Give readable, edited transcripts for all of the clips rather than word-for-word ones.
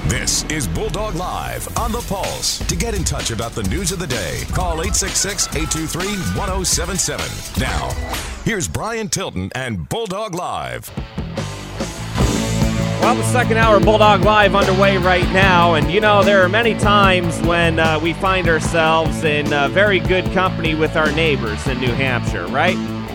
This is Bulldog Live on the Pulse. To get in touch about the news of the day, call 866-823-1077. Now, here's Brian Tilton and Bulldog Live. Well, the second hour of Bulldog Live underway right now, and you know, there are many times when we find ourselves in very good company with our neighbors in New Hampshire, right?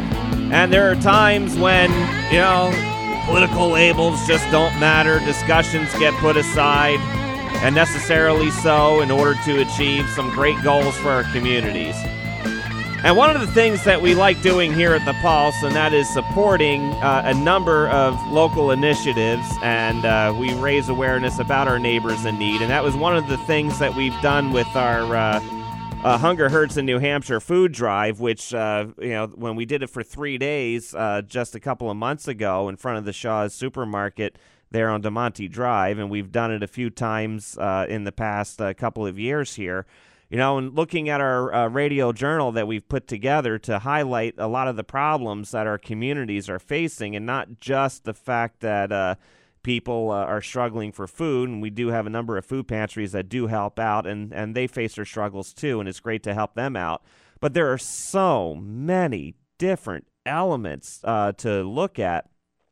And there are times when, you know, political labels just don't matter, discussions get put aside, and necessarily so in order to achieve some great goals for our communities. And one of the things that we like doing here at the Pulse, and that is supporting a number of local initiatives, and we raise awareness about our neighbors in need. And that was one of the things that we've done with our Hunger Hurts in New Hampshire food drive, which, when we did it for 3 days just a couple of months ago in front of the Shaw's Supermarket there on DeMonte Drive, and we've done it a few times in the past couple of years here. You know, and looking at our radio journal that we've put together to highlight a lot of the problems that our communities are facing, and not just the fact that people are struggling for food, and we do have a number of food pantries that do help out, and they face their struggles too, and it's great to help them out. But there are so many different elements to look at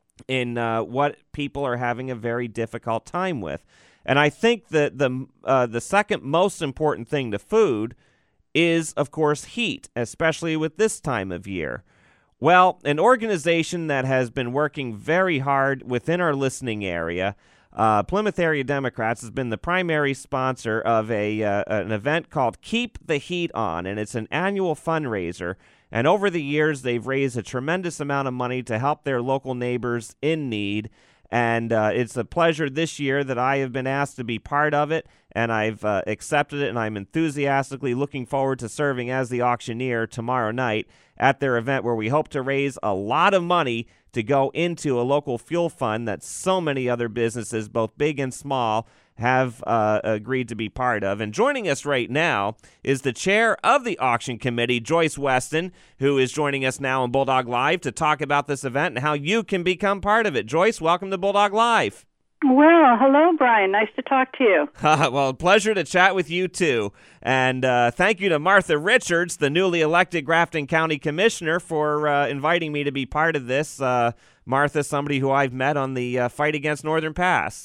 in what people are having a very difficult time with. And I think that the second most important thing to food is, of course, heat, especially with this time of year. Well, an organization that has been working very hard within our listening area, Plymouth Area Democrats, has been the primary sponsor of an event called Keep the Heat On, and it's an annual fundraiser. And over the years, they've raised a tremendous amount of money to help their local neighbors in need. And it's a pleasure this year that I have been asked to be part of it, and I've accepted it, and I'm enthusiastically looking forward to serving as the auctioneer tomorrow night at their event, where we hope to raise a lot of money to go into a local fuel fund that so many other businesses, both big and small, have agreed to be part of. And joining us right now is the chair of the auction committee, Joyce Weston, who is joining us now on Bulldog Live to talk about this event and how you can become part of it. Joyce, welcome to Bulldog Live. Well, hello, Brian. Nice to talk to you. Well, pleasure to chat with you, too. And thank you to Martha Richards, the newly elected Grafton County Commissioner, for inviting me to be part of this. Martha, somebody who I've met on the fight against Northern Pass.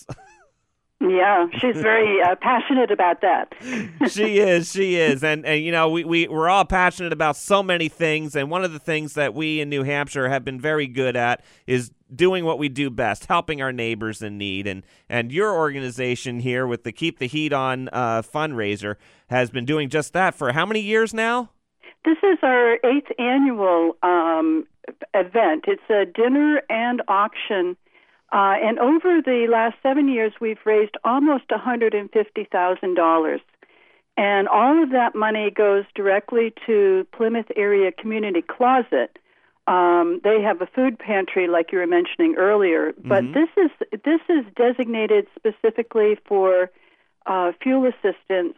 Yeah, she's very passionate about that. She is. And you know, we're all passionate about so many things, and one of the things that we in New Hampshire have been very good at is doing what we do best, helping our neighbors in need. And your organization here with the Keep the Heat On fundraiser has been doing just that for how many years now? This is our 8th annual event. It's a dinner and auction. And over the last 7 years, we've raised almost $150,000. And all of that money goes directly to Plymouth Area Community Closet. They have a food pantry, like you were mentioning earlier, but this is designated specifically for fuel assistance,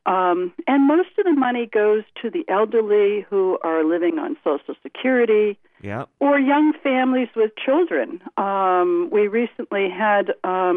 and most of the money goes to the elderly who are living on Social Security, or young families with children. We recently had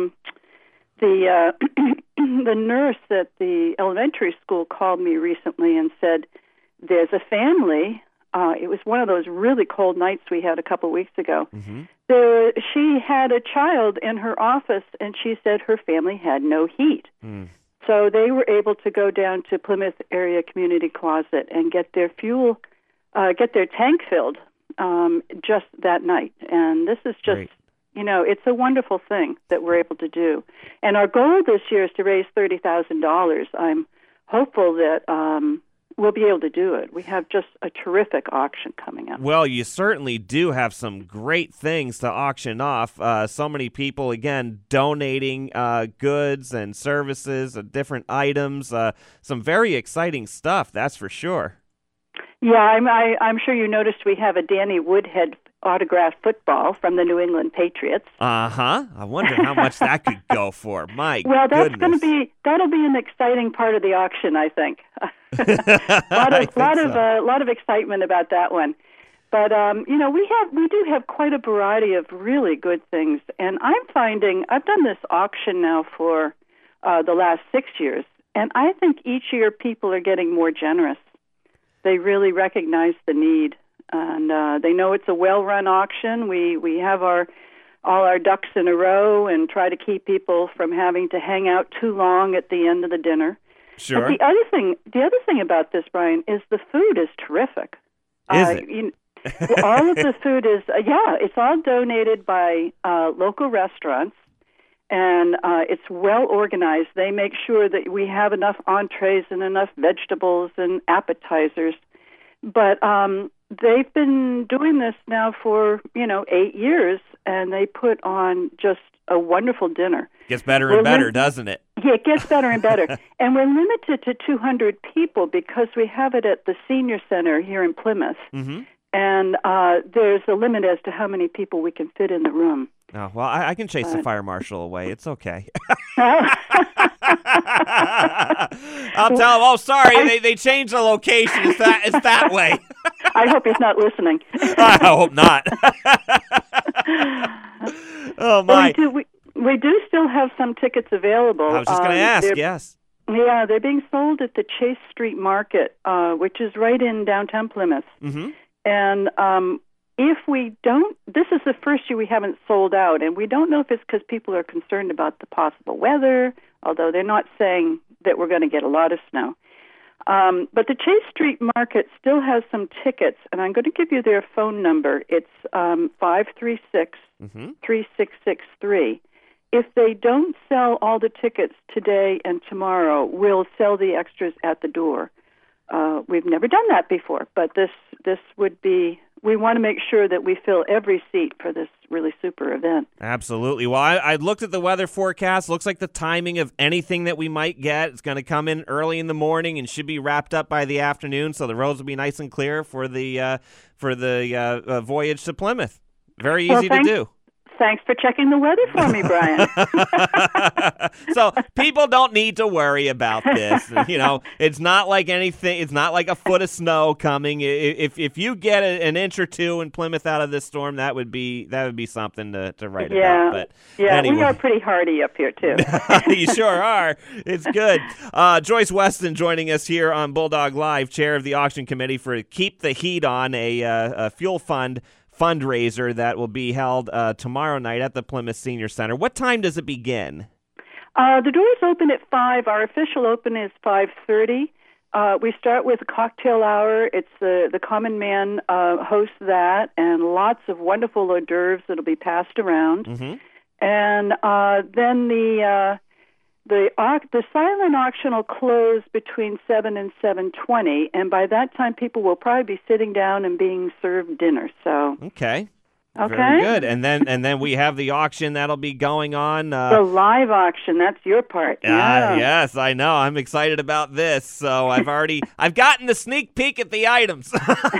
the the nurse at the elementary school called me recently and said, "There's a family." It was one of those really cold nights we had a couple weeks ago. She had a child in her office, and she said her family had no heat. So they were able to go down to Plymouth Area Community Closet and get their fuel, get their tank filled just that night. And this is just, Great. You know, it's a wonderful thing that we're able to do. And our goal this year is to raise $30,000. I'm hopeful that we'll be able to do it. We have just a terrific auction coming up. Well, you certainly do have some great things to auction off. So many people, again, donating goods and services, different items, some very exciting stuff, that's for sure. Yeah, I'm sure you noticed we have a Danny Woodhead autographed football from the New England Patriots. I wonder how much that could go for. My well, that's goodness. that'll be an exciting part of the auction, I think. A lot of excitement about that one. But you know, we do have quite a variety of really good things, and I'm finding I've done this auction now for the last 6 years. And I think each year people are getting more generous. They really recognize the need, and they know it's a well-run auction. We have all our ducks in a row and try to keep people from having to hang out too long at the end of the dinner. Sure. But the other thing about this, Brian, is the food is terrific. Is it? All of the food is, it's all donated by local restaurants, and it's well organized. They make sure that we have enough entrees and enough vegetables and appetizers. But they've been doing this now for, 8 years, and they put on just a wonderful dinner. Gets better and better, doesn't it? Yeah, it gets better and better. And we're limited to 200 people because we have it at the Senior Center here in Plymouth. Mm-hmm. And there's a limit as to how many people we can fit in the room. Oh, well, I can chase the fire marshal away. It's okay. Oh. I'll tell him, oh, sorry, they changed the location. It's that way. I hope he's not listening. I hope not. Oh, my. Well, we do still have some tickets available. I was just going to ask, yes. Yeah, they're being sold at the Chase Street Market, which is right in downtown Plymouth. Mm-hmm. And if we don't, this is the first year we haven't sold out, and we don't know if it's because people are concerned about the possible weather, although they're not saying that we're going to get a lot of snow. But the Chase Street Market still has some tickets, and I'm going to give you their phone number. It's 536-3663. If they don't sell all the tickets today and tomorrow, we'll sell the extras at the door. We've never done that before, but this would be, we want to make sure that we fill every seat for this really super event. Absolutely. Well, I looked at the weather forecast. Looks like the timing of anything that we might get is going to come in early in the morning and should be wrapped up by the afternoon, so the roads will be nice and clear for the voyage to Plymouth. Very easy to do. Thanks for checking the weather for me, Brian. So people don't need to worry about this. It's not like anything. It's not like a foot of snow coming. If you get an inch or two in Plymouth out of this storm, that would be something to write about. But anyway. We are pretty hardy up here too. You sure are. It's good. Joyce Weston joining us here on Bulldog Live, chair of the auction committee for Keep the Heat On, a fuel fund fundraiser that will be held tomorrow night at the Plymouth Senior Center. What time does it begin? The doors open at 5. Our official open is 5:30. We start with a cocktail hour. It's the Common Man hosts that, and lots of wonderful hors d'oeuvres that'll be passed around. Mm-hmm. And then the silent auction will close between 7 and 7:20, and by that time people will probably be sitting down and being served dinner. So okay. Very good. And then we have the auction that'll be going on. The live auction, that's your part. Yeah. Yes, I know. I'm excited about this. So I've gotten the sneak peek at the items.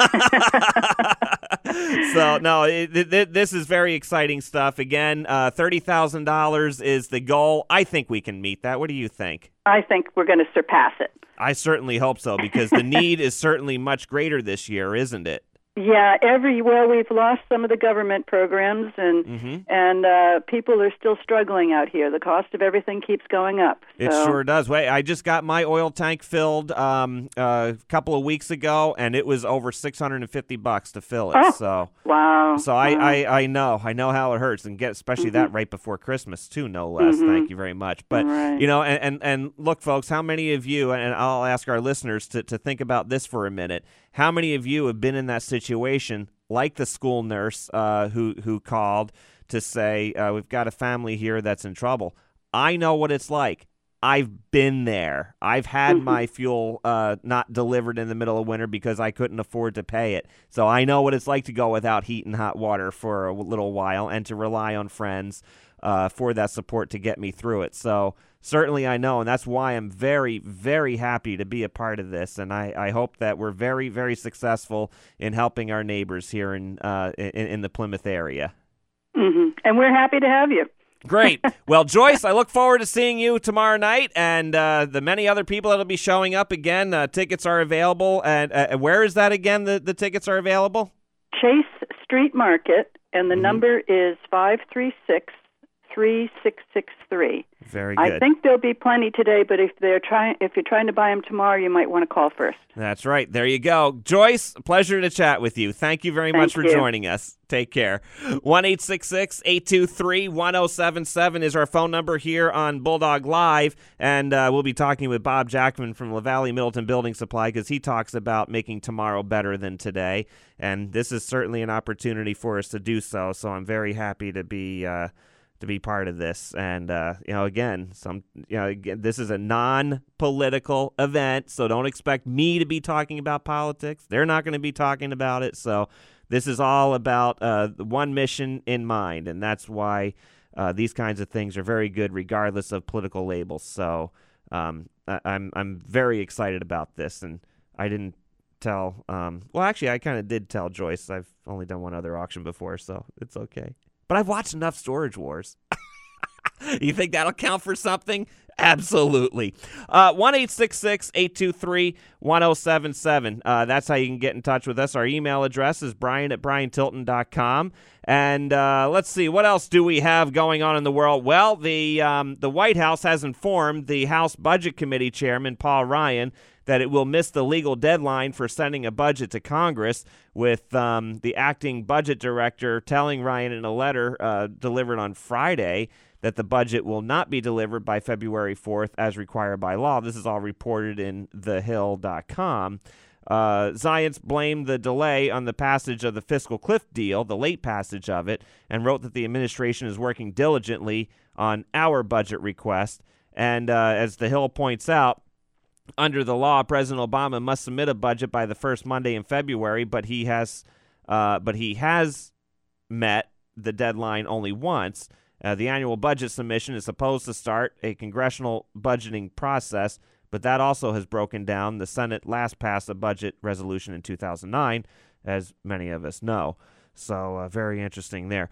So no, this is very exciting stuff. Again, $30,000 is the goal. I think we can meet that. What do you think? I think we're going to surpass it. I certainly hope so, because the need is certainly much greater this year, isn't it? Yeah, we've lost some of the government programs, and people are still struggling out here. The cost of everything keeps going up. It sure does. Wait, I just got my oil tank filled a couple of weeks ago, and it was over $650 to fill it. Oh, so wow. So I know how it hurts, and especially that right before Christmas too, no less. Mm-hmm. Thank you very much. But right. and look, folks, how many of you? And I'll ask our listeners to think about this for a minute. How many of you have been in that situation, like the school nurse who called to say, we've got a family here that's in trouble? I know what it's like. I've been there. I've had my fuel not delivered in the middle of winter because I couldn't afford to pay it. So I know what it's like to go without heat and hot water for a little while and to rely on friends for that support to get me through it. So certainly I know, and that's why I'm very, very happy to be a part of this, and I hope that we're very, very successful in helping our neighbors here in the Plymouth area. Mm-hmm. And we're happy to have you. Great. Well, Joyce, I look forward to seeing you tomorrow night, and the many other people that will be showing up again. Tickets are available, and where is that again, the tickets are available? Chase Street Market, and the number is 536-3663. 3663. Very good. I think there'll be plenty today, but if you're trying to buy them tomorrow, you might want to call first. That's right. There you go. Joyce, pleasure to chat with you. Thank you very much for joining us. Take care. 1-866-823-1077 is our phone number here on Bulldog Live, and we'll be talking with Bob Jackman from LaValle Middleton Building Supply because he talks about making tomorrow better than today, and this is certainly an opportunity for us to do so, so I'm very happy to be part of this. And again, this is a non-political event, so don't expect me to be talking about politics. They're not going to be talking about it. So this is all about one mission in mind, and that's why these kinds of things are very good, regardless of political labels. So I'm very excited about this, and I didn't tell. Well, actually, I kind of did tell Joyce. I've only done one other auction before, so it's okay. But I've watched enough Storage Wars. You think that'll count for something? Absolutely. 1-866-823-1077. That's how you can get in touch with us. Our email address is brian@briantilton.com. And let's see, what else do we have going on in the world? Well, the White House has informed the House Budget Committee Chairman, Paul Ryan, that it will miss the legal deadline for sending a budget to Congress, with the acting budget director telling Ryan in a letter delivered on Friday that the budget will not be delivered by February 4th as required by law. This is all reported in thehill.com. Zients blamed the delay on the passage of the fiscal cliff deal, the late passage of it, and wrote that the administration is working diligently on our budget request. And as the Hill points out, under the law, President Obama must submit a budget by the first Monday in February, but he has met the deadline only once. The annual budget submission is supposed to start a congressional budgeting process, but that also has broken down. The Senate last passed a budget resolution in 2009, as many of us know. So very interesting there.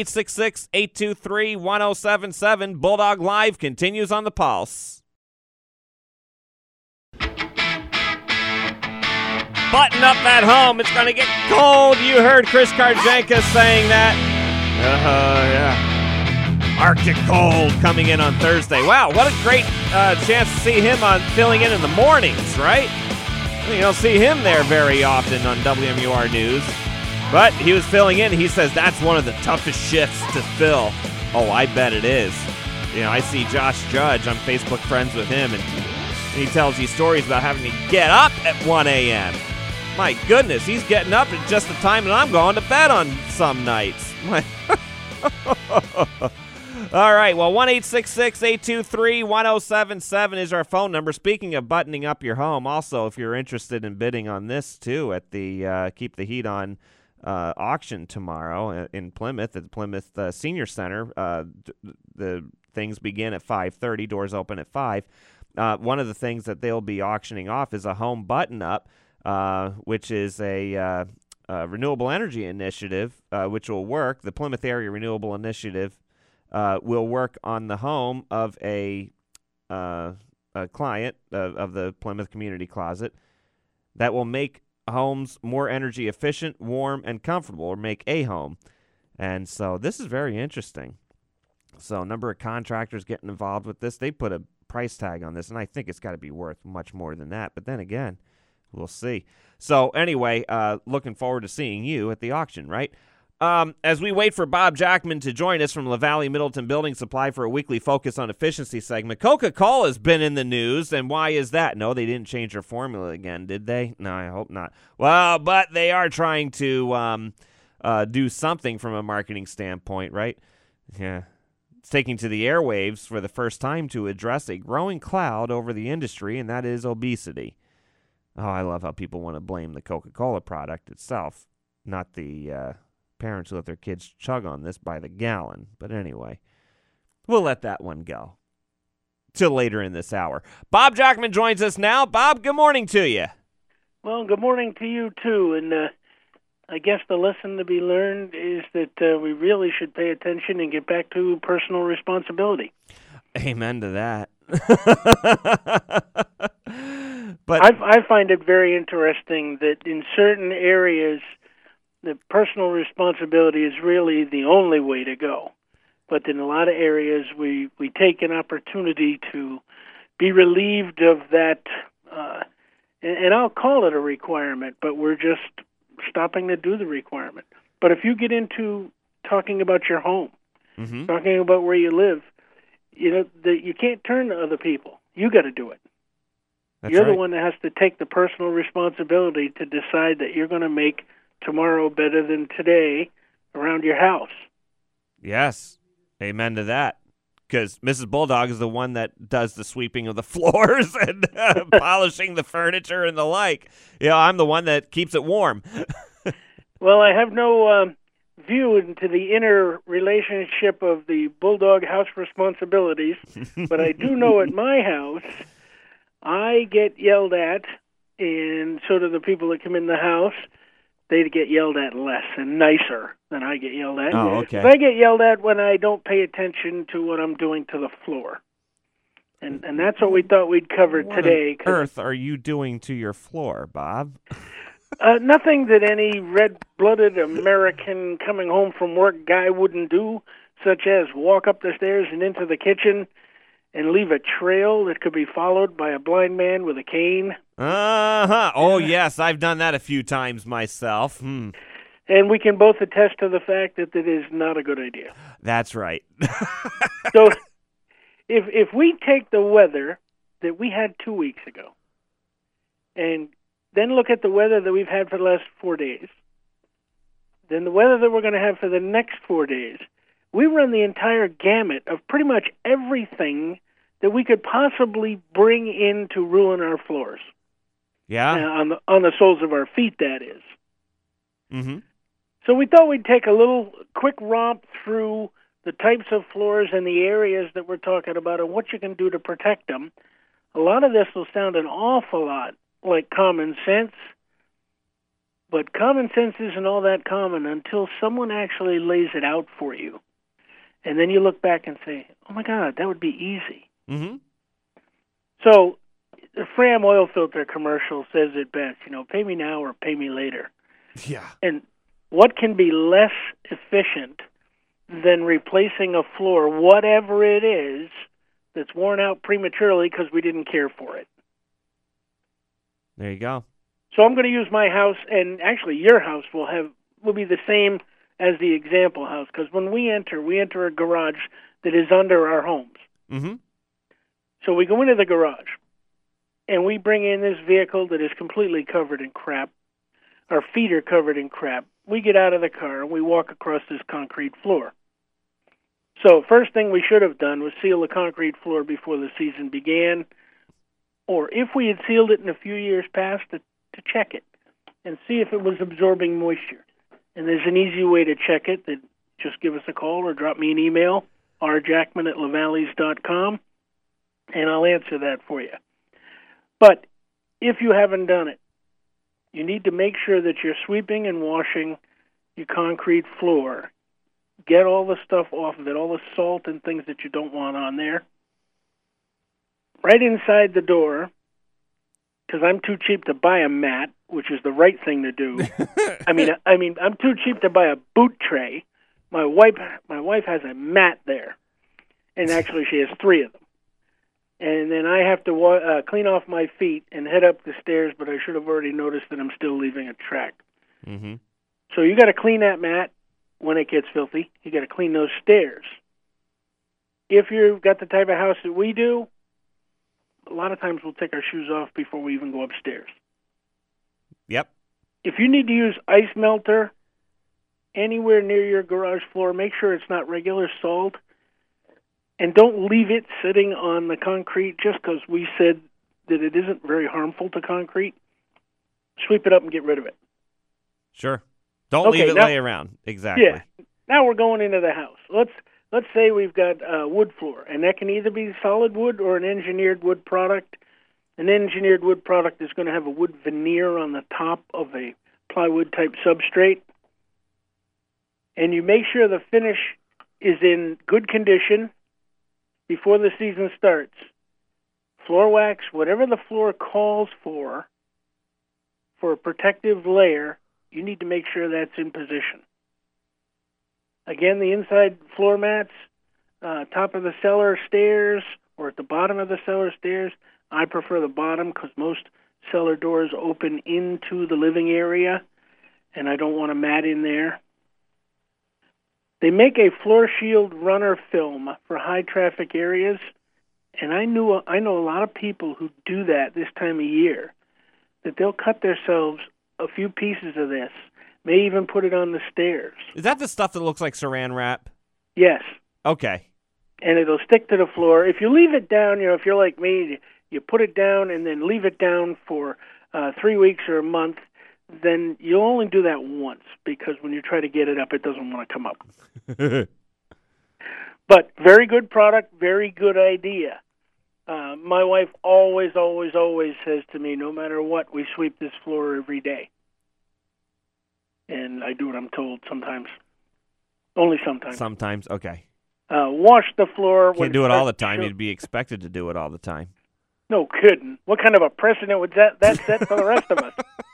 1-866-823-1077. Bulldog Live continues on the Pulse. Button up at home. It's going to get cold. You heard Chris Karjanka saying that. Yeah. Arctic cold coming in on Thursday. Wow, what a great chance to see him filling in the mornings, right? You don't see him there very often on WMUR News. But he was filling in. He says that's one of the toughest shifts to fill. Oh, I bet it is. I see Josh Judge. I'm Facebook friends with him, and he tells you stories about having to get up at 1 a.m. My goodness, he's getting up at just the time that I'm going to bed on some nights. All right, well, 1-866-823-1077 is our phone number. Speaking of buttoning up your home, also, if you're interested in bidding on this, too, at the Keep the Heat On auction tomorrow in Plymouth, at the Plymouth Senior Center, the things begin at 5:30, doors open at 5. One of the things that they'll be auctioning off is a home button-up, which is a renewable energy initiative, which will work. The Plymouth Area Renewable Initiative will work on the home of a client of the Plymouth Community Closet that will make homes more energy efficient, warm, and comfortable, or make a home. And so this is very interesting. So a number of contractors getting involved with this. They put a price tag on this, and I think it's got to be worth much more than that. But then again, we'll see. So anyway, looking forward to seeing you at the auction, right? As we wait for Bob Jackman to join us from LaValle Middleton Building Supply for a weekly Focus on Efficiency segment, Coca-Cola has been in the news, and why is that? No, they didn't change their formula again, did they? No, I hope not. Well, but they are trying to do something from a marketing standpoint, right? Yeah. It's taking to the airwaves for the first time to address a growing cloud over the industry, and that is obesity. Oh, I love how people want to blame the Coca-Cola product itself, not the parents who let their kids chug on this by the gallon. But anyway, we'll let that one go till later in this hour. Bob Jackman joins us now. Bob, good morning to you. Well, good morning to you, too. And I guess the lesson to be learned is that we really should pay attention and get back to personal responsibility. Amen to that. But I find it very interesting that in certain areas, the personal responsibility is really the only way to go. but in a lot of areas we take an opportunity to be relieved of that, and I'll call it a requirement, but we're just stopping to do the requirement. But if you get into talking about your home, talking about where you live, you can't turn to other people. You got to do it. You're the one that has to take the personal responsibility to decide that you're going to make tomorrow better than today around your house. Yes. Amen to that. Because Mrs. Bulldog is the one that does the sweeping of the floors and polishing the furniture and the like. I'm the one that keeps it warm. Well, I have no view into the inner relationship of the Bulldog house responsibilities, but I do know at my house, I get yelled at, and so do the people that come in the house. They get yelled at less and nicer than I get yelled at. Oh, okay. I get yelled at when I don't pay attention to what I'm doing to the floor. And that's what we thought we'd cover today. What on earth are you doing to your floor, Bob? Nothing that any red-blooded American coming home from work guy wouldn't do, such as walk up the stairs and into the kitchen and leave a trail that could be followed by a blind man with a cane. Uh-huh. Oh, yes, I've done that a few times myself. And we can both attest to the fact that it is not a good idea. That's right. So if we take the weather that we had 2 weeks ago and then look at the weather that we've had for the last 4 days, then the weather that we're going to have for the next 4 days, we run the entire gamut of pretty much everything that we could possibly bring in to ruin our floors. Yeah. On the soles of our feet, that is. Mm-hmm. So we thought we'd take a little quick romp through the types of floors and the areas that we're talking about and what you can do to protect them. A lot of this will sound an awful lot like common sense, but common sense isn't all that common until someone actually lays it out for you. And then you look back and say, oh, my God, that would be easy. Mm-hmm. So the Fram oil filter commercial says it best, pay me now or pay me later. Yeah. And what can be less efficient than replacing a floor, whatever it is, that's worn out prematurely because we didn't care for it? There you go. So I'm going to use my house, and actually your house will be the same as the example house, because when we enter a garage that is under our homes. Mm-hmm. So we go into the garage, and we bring in this vehicle that is completely covered in crap. Our feet are covered in crap. We get out of the car, and we walk across this concrete floor. So first thing we should have done was seal the concrete floor before the season began, or if we had sealed it in a few years past, to check it and see if it was absorbing moisture. And there's an easy way to check it. That just give us a call or drop me an email, rjackman@lavalleys.com, and I'll answer that for you. But if you haven't done it, you need to make sure that you're sweeping and washing your concrete floor. Get all the stuff off of it, all the salt and things that you don't want on there. Right inside the door, because I'm too cheap to buy a mat, which is the right thing to do. I mean, I'm too cheap to buy a boot tray. My wife has a mat there, and actually she has 3 of them. And then I have to clean off my feet and head up the stairs, but I should have already noticed that I'm still leaving a track. Mm-hmm. So you got to clean that mat when it gets filthy. You got to clean those stairs. If you've got the type of house that we do, a lot of times we'll take our shoes off before we even go upstairs. Yep. If you need to use ice melter anywhere near your garage floor, make sure it's not regular salt. And don't leave it sitting on the concrete just because we said that it isn't very harmful to concrete. Sweep it up and get rid of it. Sure. Don't leave it lay around. Exactly. Yeah. Now we're going into the house. Let's say we've got wood floor, and that can either be solid wood or an engineered wood product. An engineered wood product is going to have a wood veneer on the top of a plywood-type substrate. And you make sure the finish is in good condition before the season starts. Floor wax, whatever the floor calls for a protective layer, you need to make sure that's in position. Again, the inside floor mats, top of the cellar stairs or at the bottom of the cellar stairs. I prefer the bottom because most cellar doors open into the living area, and I don't want a mat in there. They make a floor shield runner film for high traffic areas, and I know a lot of people who do that this time of year, that they'll cut themselves a few pieces of this, may even put it on the stairs. Is that the stuff that looks like saran wrap? Yes. Okay. And it'll stick to the floor. If you leave it down, if you're like me, you put it down and then leave it down for 3 weeks or a month, then you'll only do that once, because when you try to get it up, it doesn't want to come up. But very good product, very good idea. My wife always says to me, no matter what, we sweep this floor every day. And I do what I'm told sometimes. Only sometimes. Sometimes, okay. Wash the floor. Can't do it all the time. You'd be expected to do it all the time. No kidding. What kind of a precedent would that set for the rest of us?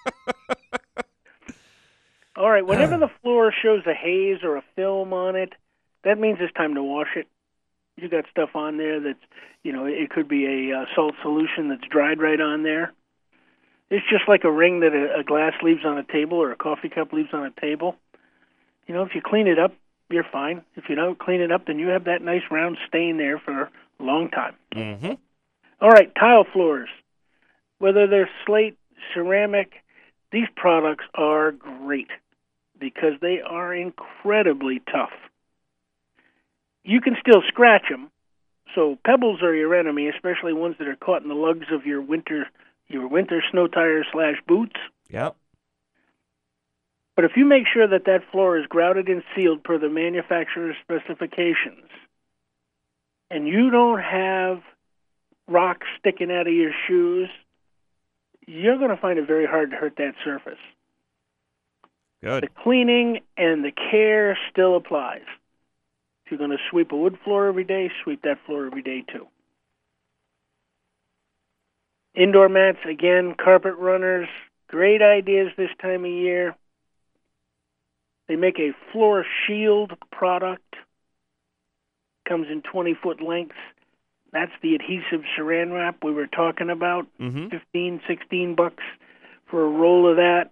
All right, whenever the floor shows a haze or a film on it, that means it's time to wash it. You got stuff on there that's, it could be a salt solution that's dried right on there. It's just like a ring that a glass leaves on a table or a coffee cup leaves on a table. If you clean it up, you're fine. If you don't clean it up, then you have that nice round stain there for a long time. Mm-hmm. All right, tile floors. Whether they're slate, ceramic, these products are great because they are incredibly tough. You can still scratch them, so pebbles are your enemy, especially ones that are caught in the lugs of your winter snow tires / boots. Yep. But if you make sure that floor is grouted and sealed per the manufacturer's specifications, and you don't have rocks sticking out of your shoes, you're going to find it very hard to hurt that surface. Good. The cleaning and the care still applies. If you're going to sweep a wood floor every day, sweep that floor every day too. Indoor mats, again, carpet runners, great ideas this time of year. They make a floor shield product. Comes in 20-foot lengths. That's the adhesive saran wrap we were talking about. Mm-hmm. $15, $16 for a roll of that.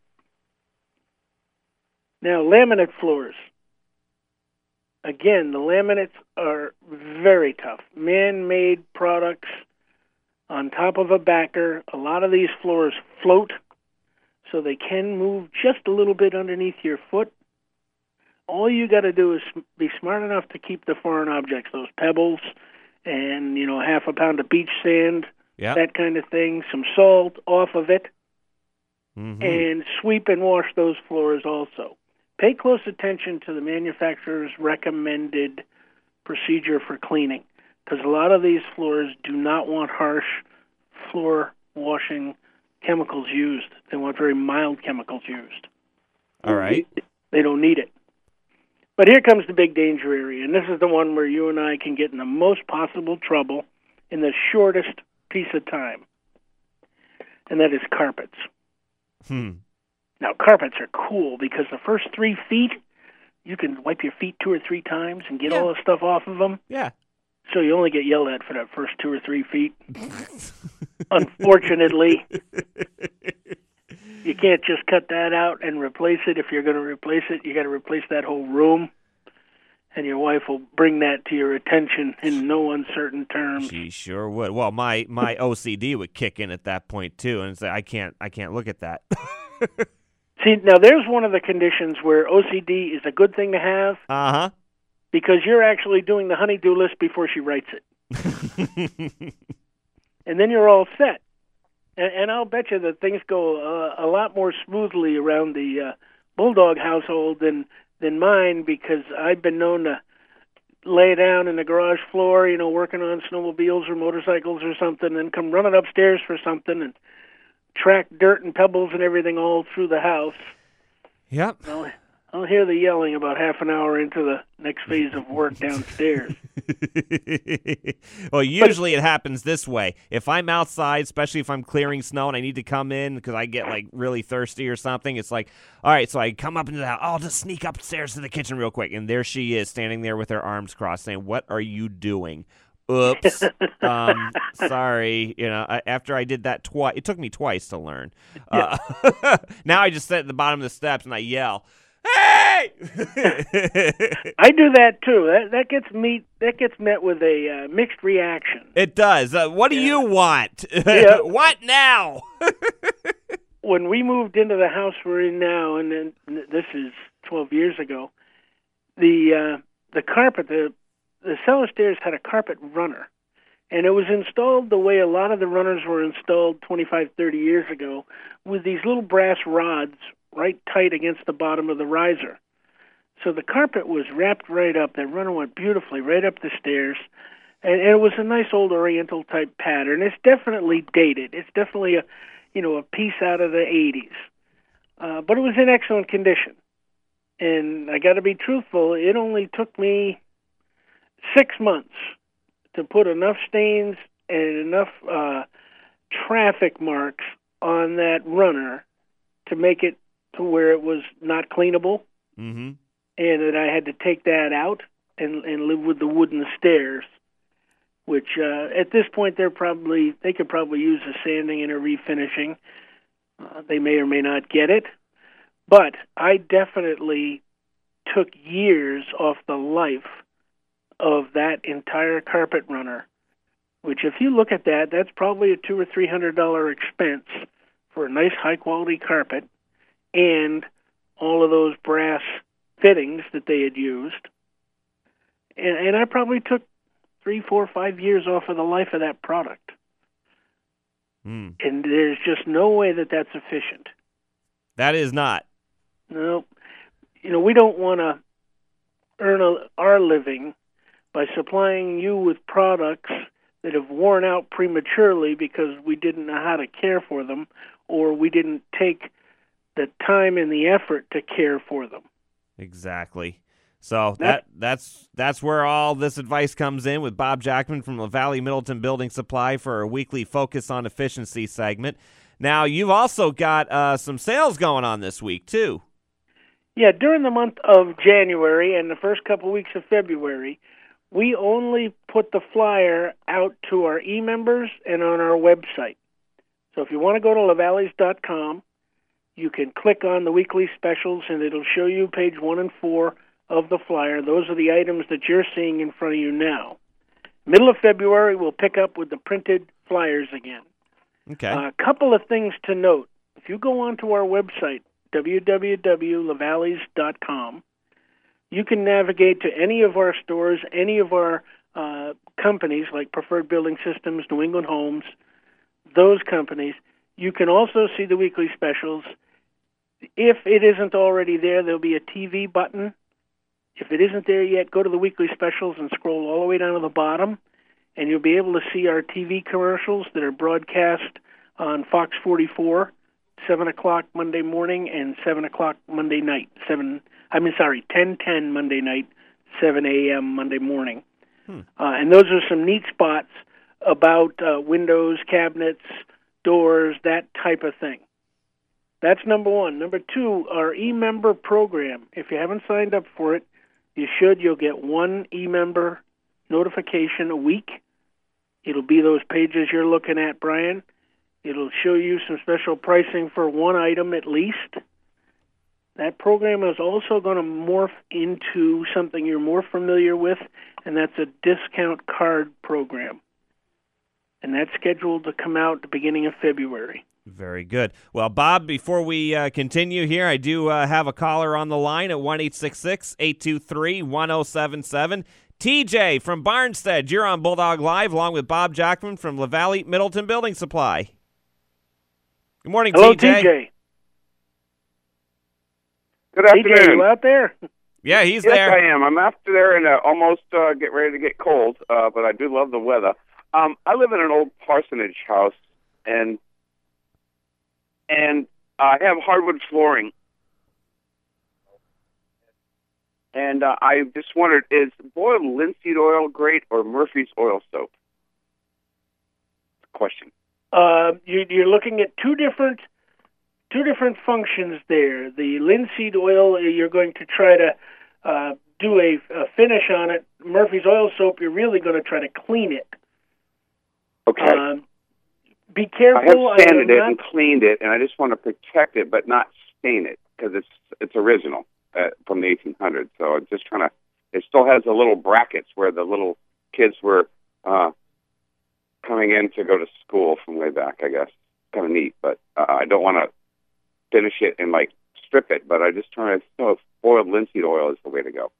Now, laminate floors. Again, the laminates are very tough. Man-made products on top of a backer. A lot of these floors float, so they can move just a little bit underneath your foot. All you got to do is be smart enough to keep the foreign objects, those pebbles, and half a pound of beach sand, that kind of thing, some salt off of it, and sweep and wash those floors also. Pay close attention to the manufacturer's recommended procedure for cleaning, because a lot of these floors do not want harsh floor washing chemicals used. They want very mild chemicals used. All right. They don't need it. But here comes the big danger area, and this is the one where you and I can get in the most possible trouble in the shortest piece of time, and that is carpets. Now, carpets are cool because the first 3 feet, you can wipe your feet 2 or 3 times and get all the stuff off of them. Yeah. So you only get yelled at for that first 2 or 3 feet. Unfortunately, you can't just cut that out and replace it. If you're going to replace it, you got to replace that whole room. And your wife will bring that to your attention in no uncertain terms. She sure would. Well, my OCD would kick in at that point too, and say, I can't look at that. See, now there's one of the conditions where OCD is a good thing to have. Uh-huh. Because you're actually doing the honey-do list before she writes it. And then you're all set. And I'll bet you that things go a lot more smoothly around the Bulldog household than mine, because I've been known to lay down in the garage floor, working on snowmobiles or motorcycles or something, and come running upstairs for something and track dirt and pebbles and everything all through the house. Yep. Well, I'll hear the yelling about half an hour into the next phase of work downstairs. Well, usually it happens this way. If I'm outside, especially if I'm clearing snow and I need to come in because I get like really thirsty or something, it's like, all right, so I come up into the house. I'll just sneak upstairs to the kitchen real quick. And there she is standing there with her arms crossed saying, "What are you doing?" Oops. Sorry. After I did that twice, it took me twice to learn. Yeah. Now I just sit at the bottom of the steps and I yell, "Hey!" I do that too. That gets met with a mixed reaction. It does. What do you want? Yeah. What now? When we moved into the house we're in now, and then this is 12 years ago, the carpet, the cellar stairs had a carpet runner, and it was installed the way a lot of the runners were installed 25, 30 years ago, with these little brass rods right tight against the bottom of the riser. So the carpet was wrapped right up. That runner went beautifully right up the stairs, and it was a nice old Oriental type pattern. It's definitely dated. It's definitely a piece out of the 80s, but it was in excellent condition. And I got to be truthful. It only took me 6 months to put enough stains and enough traffic marks on that runner to make it to where it was not cleanable, mm-hmm. and that I had to take that out and live with the wooden stairs, which at this point they could probably use a sanding and a refinishing. They may or may not get it, but I definitely took years off the life of that entire carpet runner, which if you look at that, that's probably a $200 or $300 expense for a nice high-quality carpet and all of those brass fittings that they had used. And I probably took 3, 4, 5 years off of the life of that product. Mm. And there's just no way that that's efficient. That is not. No. We don't want to earn our living by supplying you with products that have worn out prematurely because we didn't know how to care for them, or we didn't take the time and the effort to care for them. Exactly. So that's where all this advice comes in with Bob Jackman from LaValle Middleton Building Supply for our weekly Focus on Efficiency segment. Now, you've also got some sales going on this week, too. Yeah, during the month of January and the first couple weeks of February, we only put the flyer out to our e-members and on our website. So if you want to go to lavalleys.com, you can click on the weekly specials, and it'll show you page 1 and 4 of the flyer. Those are the items that you're seeing in front of you now. Middle of February, we'll pick up with the printed flyers again. Okay. A couple of things to note. If you go onto our website, www.lavalleys.com, you can navigate to any of our stores, any of our companies like Preferred Building Systems, New England Homes, those companies. You can also see the weekly specials. If it isn't already there, there'll be a TV button. If it isn't there yet, go to the weekly specials and scroll all the way down to the bottom, and you'll be able to see our TV commercials that are broadcast on Fox 44, 7 o'clock Monday morning and 7 o'clock Monday night. 10:10 Monday night, 7 a.m. Monday morning. And those are some neat spots about windows, cabinets, doors, that type of thing. That's number one. Number two, our e-member program. If you haven't signed up for it, you should. You'll get one e-member notification a week. It'll be those pages you're looking at, Brian. It'll show you some special pricing for one item at least. That program is also going to morph into something you're more familiar with, and that's a discount card program. And that's scheduled to come out at the beginning of February. Very good. Well, Bob, before we continue here, I do have a caller on the line at 1-866-823-1077. TJ from Barnstead, you're on Bulldog Live, along with Bob Jackman from LaValle Middleton Building Supply. Good morning, Hello, TJ. TJ. Good afternoon. TJ, you out there? Yeah, he's Yes, there. I am. I'm after there and almost get ready to get cold, but I do love the weather. I live in an old parsonage house, and I have hardwood flooring. And I just wondered, is boiled linseed oil great or Murphy's oil soap? Question. You're looking at two different functions there. The linseed oil, you're going to try to do a finish on it. Murphy's oil soap, you're really going to try to clean it. Okay. Be careful. I have sanded it and cleaned it, and I just want to protect it but not stain it because it's original from the 1800s. So I'm just trying to. It still has the little brackets where the little kids were coming in to go to school from way back. I guess kind of neat, but I don't want to finish it and like strip it. But I just try to know if boiled linseed oil is the way to go.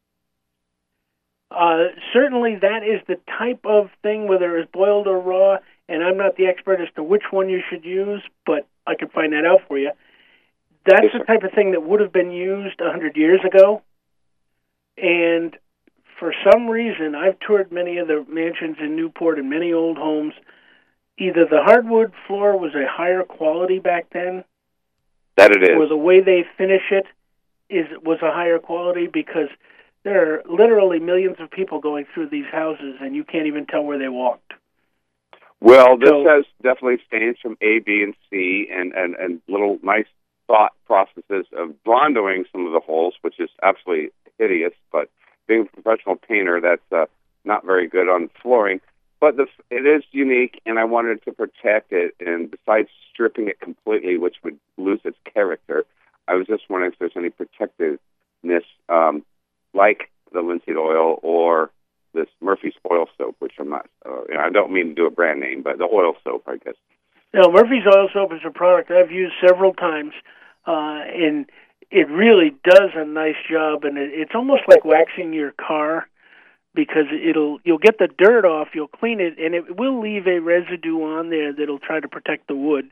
Certainly, that is the type of thing, whether it's boiled or raw. And I'm not the expert as to which one you should use, but I can find that out for you. That's the type of thing that would have been used 100 years ago. And for some reason, I've toured many of the mansions in Newport and many old homes. Either the hardwood floor was a higher quality back then, that it is, or the way they finish it was a higher quality, because there are literally millions of people going through these houses, and you can't even tell where they walked. Well, this has definitely stains from A, B, and C, and little nice thought processes of blondoing some of the holes, which is absolutely hideous. But being a professional painter, that's not very good on flooring. But it is unique, and I wanted to protect it. And besides stripping it completely, which would lose its character, I was just wondering if there's any protectiveness, like the linseed oil or this Murphy's oil soap, which I'm not, I don't mean to do a brand name, but the oil soap, I guess. No, Murphy's oil soap is a product I've used several times, and it really does a nice job, and it's almost like waxing your car, because you'll get the dirt off, you'll clean it, and it will leave a residue on there that'll try to protect the wood.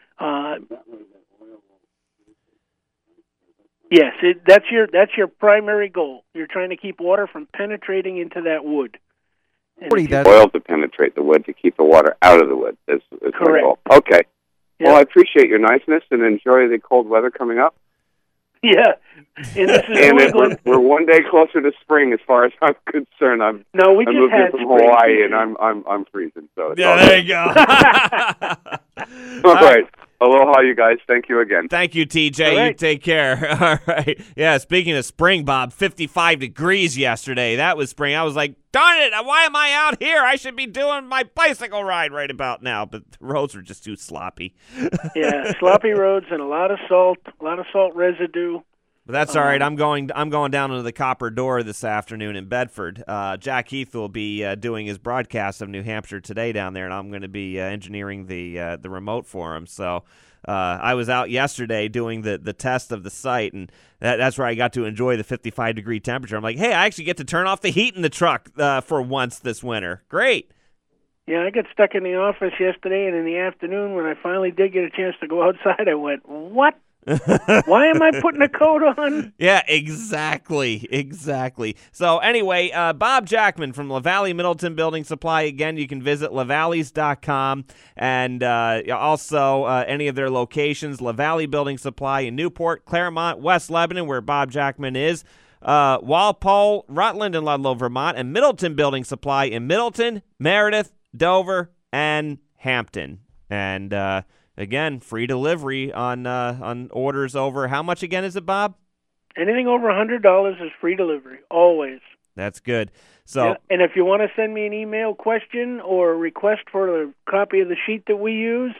Yes, that's your primary goal. You're trying to keep water from penetrating into that wood. Oil to penetrate the wood to keep the water out of the wood is correct. My goal. Okay. Yeah. Well, I appreciate your niceness and enjoy the cold weather coming up. Yeah, and this is we're one day closer to spring as far as I'm concerned. I moved here from Hawaii, and I'm freezing. So yeah, there you go. All right. Aloha, you guys. Thank you again. Thank you, TJ. Right. You take care. All right. Yeah, speaking of spring, Bob, 55 degrees yesterday. That was spring. I was like, darn it, why am I out here? I should be doing my bicycle ride right about now. But the roads were just too sloppy. Yeah, sloppy roads and a lot of salt residue. But that's all right. I'm going down into the Copper Door this afternoon in Bedford. Jack Heath will be doing his broadcast of New Hampshire Today down there, and I'm going to be engineering the remote for him. So I was out yesterday doing the test of the site, and that's where I got to enjoy the 55-degree temperature. I'm like, hey, I actually get to turn off the heat in the truck for once this winter. Great. Yeah, I got stuck in the office yesterday, and in the afternoon when I finally did get a chance to go outside, I went, what? Why am I putting a coat on? Yeah, exactly. So anyway, Bob Jackman from LaValle Middleton Building Supply. Again, you can visit lavalleys.com, and also any of their locations, LaValle Building Supply in Newport, Claremont, West Lebanon, where Bob Jackman is, Walpole, Rutland, and Ludlow, Vermont, and Middleton Building Supply in Middleton, Meredith, Dover, and Hampton. And again, free delivery on orders over. How much again is it, Bob? Anything over $100 is free delivery, always. That's good. So, yeah, and if you want to send me an email question or a request for a copy of the sheet that we use,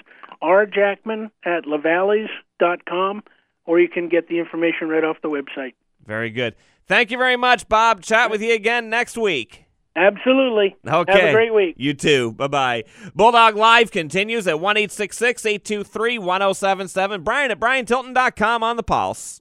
rjackman@lavalleys.com, or you can get the information right off the website. Very good. Thank you very much, Bob. Chat with you again next week. Absolutely. Okay. Have a great week. You too. Bye-bye. Bulldog Live continues at 1-866-823-1077. Brian at BrianTilton.com on the Pulse.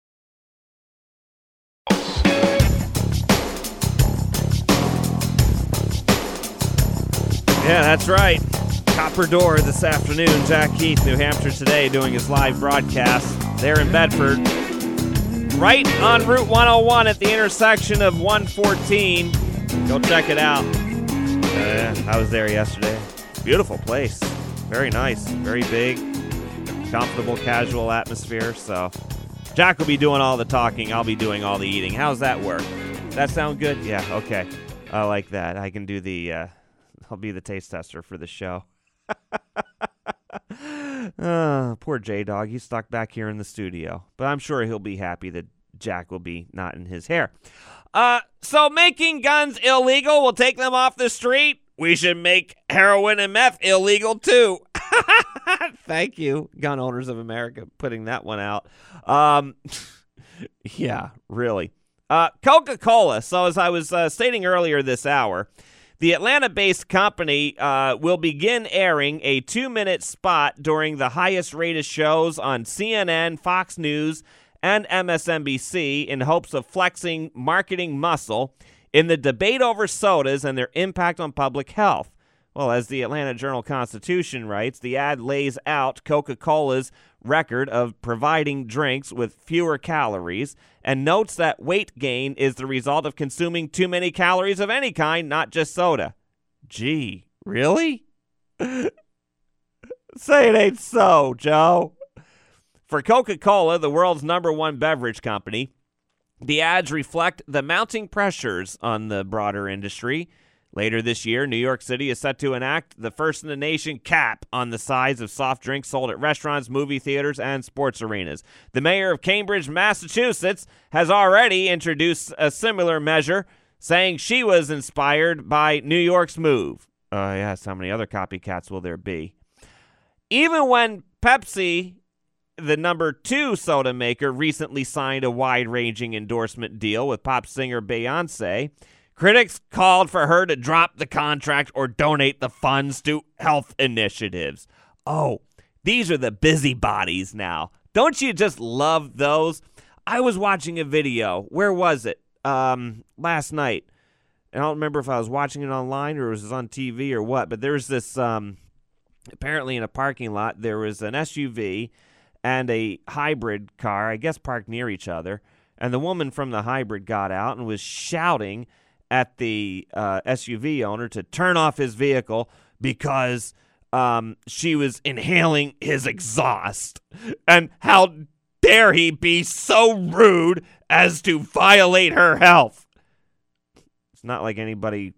Yeah, that's right. Copper Door this afternoon. Jack Heath, New Hampshire Today, doing his live broadcast there in Bedford. Right on Route 101 at the intersection of 114. Go check it out. I was there yesterday. Beautiful place. Very nice. Very big. Comfortable, casual atmosphere. So Jack will be doing all the talking. I'll be doing all the eating. How's that work? That sound good? Yeah, okay. I like that. I can do I'll be the taste tester for the show. Poor J-Dog. He's stuck back here in the studio. But I'm sure he'll be happy that Jack will be not in his hair. So making guns illegal will take them off the street. We should make heroin and meth illegal too. Thank you, Gun Owners of America, putting that one out. Yeah, really. Coca-Cola. So as I was stating earlier this hour, the Atlanta-based company will begin airing a 2-minute spot during the highest-rated shows on CNN, Fox News, and MSNBC in hopes of flexing marketing muscle in the debate over sodas and their impact on public health. Well, as the Atlanta Journal-Constitution writes, the ad lays out Coca-Cola's record of providing drinks with fewer calories and notes that weight gain is the result of consuming too many calories of any kind, not just soda. Gee, really? Say it ain't so, Joe. For Coca-Cola, the world's #1 beverage company, the ads reflect the mounting pressures on the broader industry. Later this year, New York City is set to enact the first-in-the-nation cap on the size of soft drinks sold at restaurants, movie theaters, and sports arenas. The mayor of Cambridge, Massachusetts, has already introduced a similar measure, saying she was inspired by New York's move. Yes, how many other copycats will there be? Even when Pepsi, the #2 soda maker, recently signed a wide-ranging endorsement deal with pop singer Beyonce, critics called for her to drop the contract or donate the funds to health initiatives. Oh, these are the busybodies now. Don't you just love those? I was watching a video. Where was it? Last night. I don't remember if I was watching it online or it was on TV or what, but there was this, apparently in a parking lot, there was an SUV and a hybrid car, I guess parked near each other, and the woman from the hybrid got out and was shouting at the SUV owner to turn off his vehicle because she was inhaling his exhaust. And how dare he be so rude as to violate her health? It's not like anybody,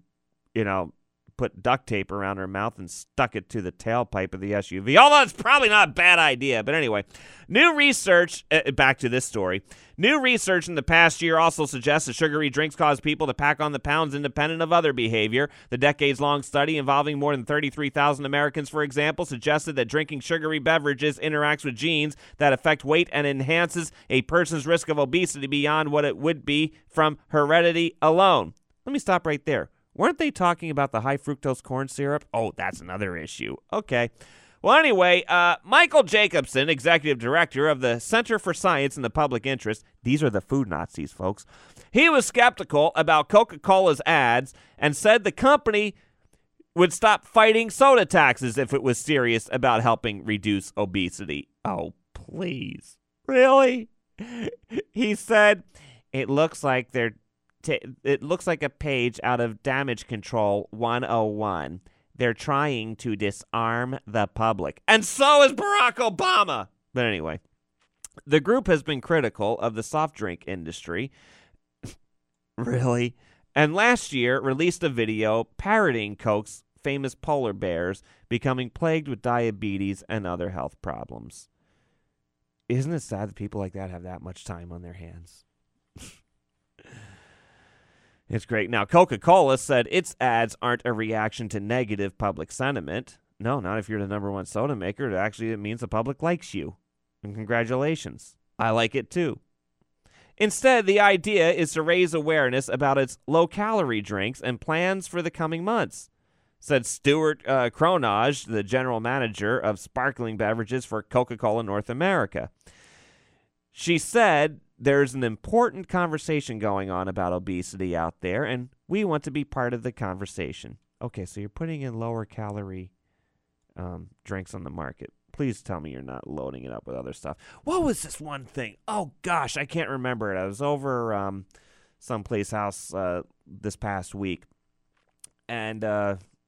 put duct tape around her mouth and stuck it to the tailpipe of the SUV. Although it's probably not a bad idea. But anyway, new research, back to this story. New research in the past year also suggests that sugary drinks cause people to pack on the pounds independent of other behavior. The decades-long study involving more than 33,000 Americans, for example, suggested that drinking sugary beverages interacts with genes that affect weight and enhances a person's risk of obesity beyond what it would be from heredity alone. Let me stop right there. Weren't they talking about the high fructose corn syrup? Oh, that's another issue. Okay. Well, anyway, Michael Jacobson, executive director of the Center for Science in the Public Interest, these are the food Nazis, folks, he was skeptical about Coca-Cola's ads and said the company would stop fighting soda taxes if it was serious about helping reduce obesity. Oh, please. Really? He said, it looks like it looks like a page out of Damage Control 101. They're trying to disarm the public. And so is Barack Obama. But anyway, the group has been critical of the soft drink industry. Really? And last year released a video parroting Coke's famous polar bears becoming plagued with diabetes and other health problems. Isn't it sad that people like that have that much time on their hands? It's great. Now, Coca-Cola said its ads aren't a reaction to negative public sentiment. No, not if you're the #1 soda maker. Actually, it means the public likes you. And congratulations. I like it too. Instead, the idea is to raise awareness about its low-calorie drinks and plans for the coming months, said Stuart Cronage, the general manager of sparkling beverages for Coca-Cola North America. She said, there's an important conversation going on about obesity out there, and we want to be part of the conversation. Okay, so you're putting in lower-calorie drinks on the market. Please tell me you're not loading it up with other stuff. What was this one thing? Oh, gosh, I can't remember it. I was over someplace else this past week, and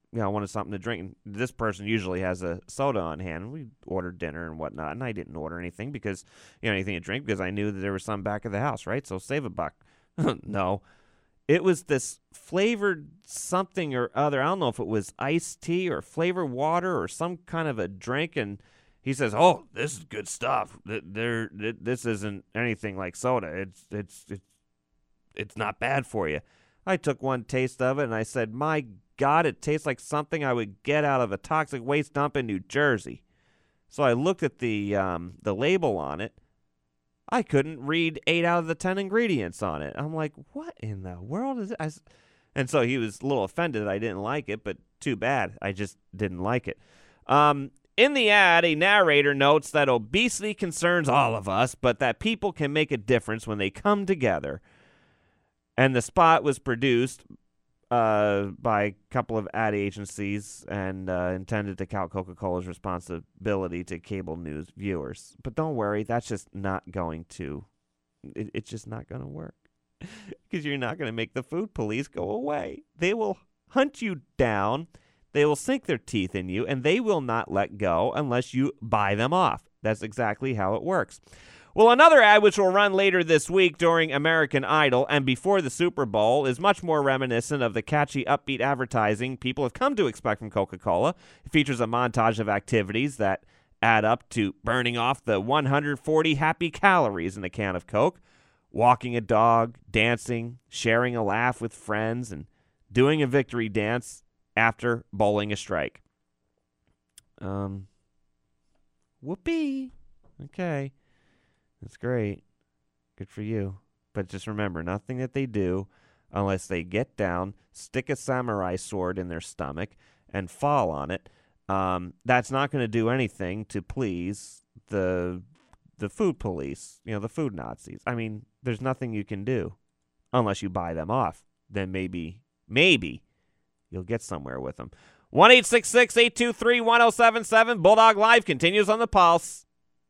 wanted something to drink. This person usually has a soda on hand. We ordered dinner and whatnot, and I didn't order anything because, anything to drink because I knew that there was some back of the house, right? So save $1. No. It was this flavored something or other. I don't know if it was iced tea or flavored water or some kind of a drink, and he says, "Oh, this is good stuff. This isn't anything like soda. It's not bad for you." I took one taste of it, and I said, "My God, it tastes like something I would get out of a toxic waste dump in New Jersey." So I looked at the label on it. I couldn't read 8 out of the 10 ingredients on it. I'm like, what in the world is it? And so he was a little offended I didn't like it, but too bad. I just didn't like it. In the ad, a narrator notes that obesity concerns all of us, but that people can make a difference when they come together. And the spot was produced by a couple of ad agencies and intended to tout Coca-Cola's responsibility to cable news viewers. But don't worry, that's just not going to, it's just not going to work. Because you're not going to make the food police go away. They will hunt you down, they will sink their teeth in you, and they will not let go unless you buy them off. That's exactly how it works. Well, another ad which will run later this week during American Idol and before the Super Bowl is much more reminiscent of the catchy, upbeat advertising people have come to expect from Coca-Cola. It features a montage of activities that add up to burning off the 140 happy calories in a can of Coke, walking a dog, dancing, sharing a laugh with friends, and doing a victory dance after bowling a strike. Whoopee. Okay. That's great. Good for you. But just remember, nothing that they do, unless they get down, stick a samurai sword in their stomach, and fall on it, that's not going to do anything to please the food police, the food Nazis. I mean, there's nothing you can do unless you buy them off. Then maybe you'll get somewhere with them. 1-866-823-1077. Bulldog Live continues on the Pulse.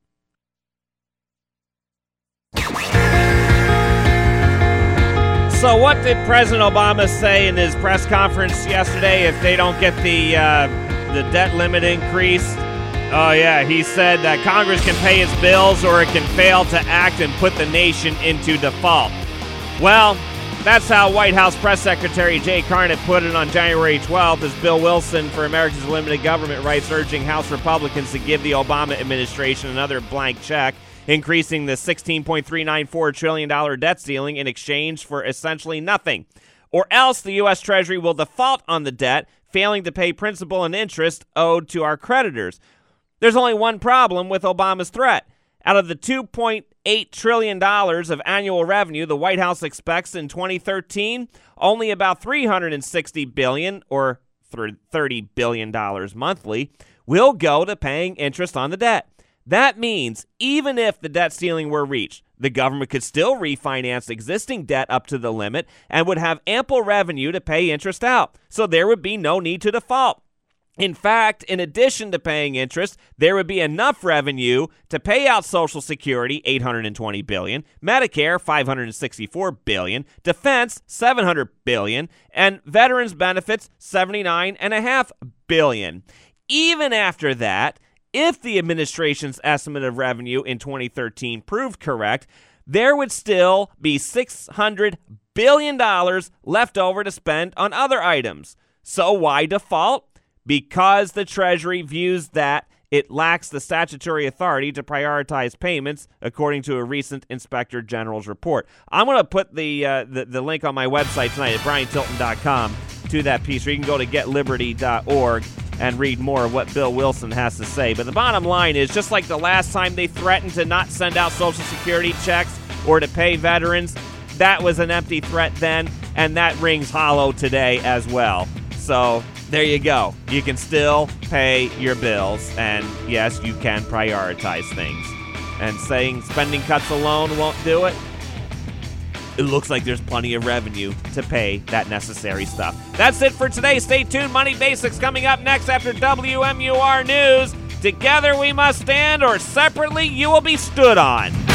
So what did President Obama say in his press conference yesterday if they don't get the debt limit increased? Oh, yeah, he said that Congress can pay its bills or it can fail to act and put the nation into default. Well, that's how White House Press Secretary Jay Carney put it on January 12th as Bill Wilson for America's Limited Government Rights urging House Republicans to give the Obama administration another blank check, increasing the $16.394 trillion debt ceiling in exchange for essentially nothing. Or else the U.S. Treasury will default on the debt, failing to pay principal and interest owed to our creditors. There's only one problem with Obama's threat. Out of the $2.8 trillion of annual revenue the White House expects in 2013, only about $360 billion, or $30 billion monthly, will go to paying interest on the debt. That means even if the debt ceiling were reached, the government could still refinance existing debt up to the limit and would have ample revenue to pay interest out. So there would be no need to default. In fact, in addition to paying interest, there would be enough revenue to pay out Social Security, $820 billion, Medicare, $564 billion, Defense, $700 billion, and Veterans Benefits, $79.5 billion. Even after that, if the administration's estimate of revenue in 2013 proved correct, there would still be $600 billion left over to spend on other items. So why default? Because the Treasury views that it lacks the statutory authority to prioritize payments, according to a recent Inspector General's report. I'm going to put the link on my website tonight at BrianTilton.com to that piece, or you can go to getliberty.org and read more of what Bill Wilson has to say. But the bottom line is, just like the last time they threatened to not send out Social Security checks or to pay veterans, that was an empty threat then, and that rings hollow today as well. So there you go. You can still pay your bills, and yes, you can prioritize things. And saying spending cuts alone won't do it, it looks like there's plenty of revenue to pay that necessary stuff. That's it for today. Stay tuned. Money Basics coming up next after WMUR News. Together we must stand, or separately you will be stood on.